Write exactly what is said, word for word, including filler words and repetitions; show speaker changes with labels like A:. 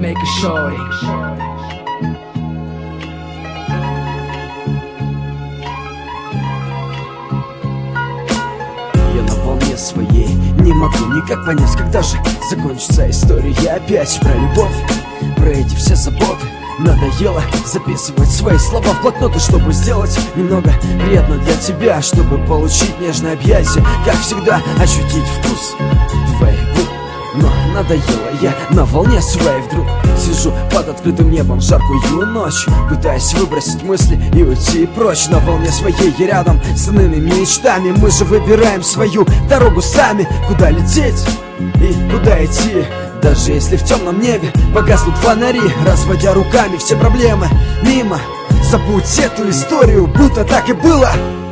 A: make a shorty.
B: Я на волне своей не могу никак понять, когда же закончится история опять про любовь, про эти все заботы. Надоело записывать свои слова в блокноты, чтобы сделать немного приятно для тебя, чтобы получить нежное объятие, как всегда ощутить вкус твоих губ. Но надоело, я на волне своей вдруг сижу под открытым небом в жаркую ночь, пытаясь выбросить мысли и уйти прочь. На волне своей я рядом с иными мечтами. Мы же выбираем свою дорогу сами, куда лететь и куда идти. Даже если в темном небе погаснут фонари, разводя руками все проблемы мимо. Забудь эту историю, будто так и было.